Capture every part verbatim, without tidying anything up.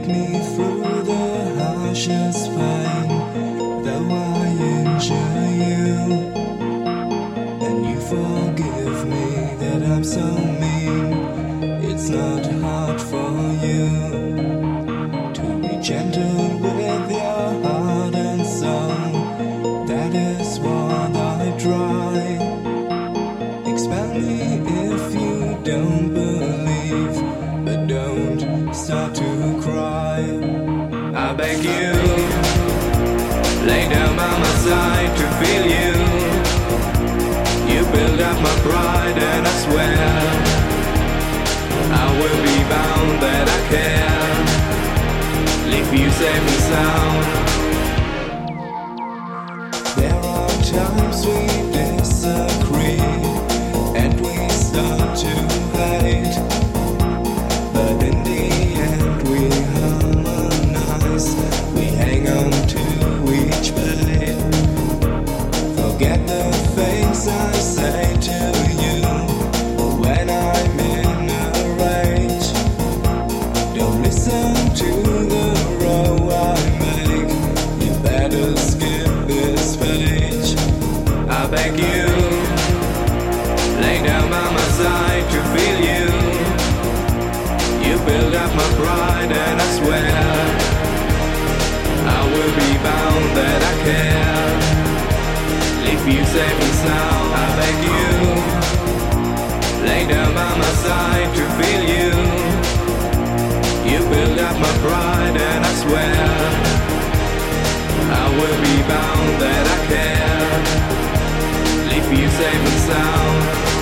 take me through the harshest pain, though I injure you, and you forgive me that I'm so mean. It's not hard for you to be gentle with your heart and soul. That is what I try. Expel me if you don't believe, but don't start to cry. I beg you, lay down by my side to feel you. You build up my pride, and I swear I will be bound that I care. Leave you safe and sound. There are times we disagree, and we start to hate, but in the end we harmonize. We hang on to each blade. Forget the things I say to you when I'm in a rage. Don't listen to the row I make. You better skip this page. I beg you, lay down by my side to feel you. You build up my pride, and I swear I will be bound that I care. Leave you safe and sound. I beg you, lay down by my side to feel you. You build up my pride, and I swear I will be bound that I care. Leave you safe and sound.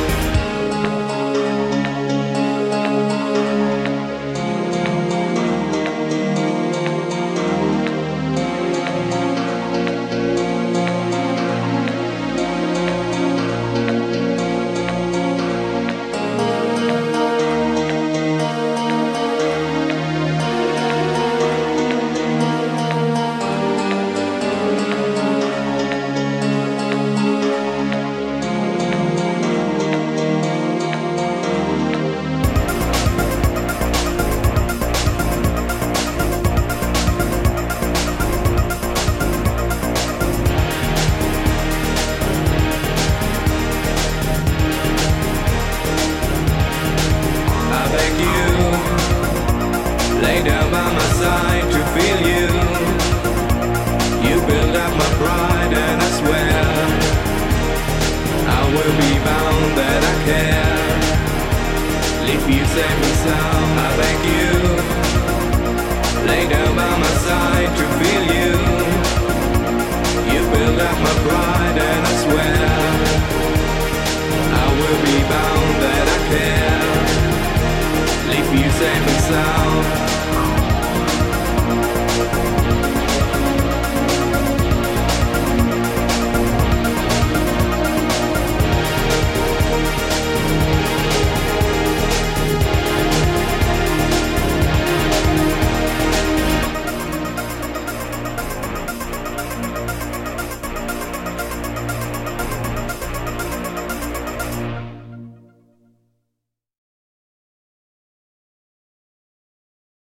Lay down by my side to feel you. You build up my pride, and I swear I will be bound that I care. Leave you safe and sound. I beg you, lay down by my side to feel you. You build up my pride, and I swear I will be bound that I care. Leave you safe and sound.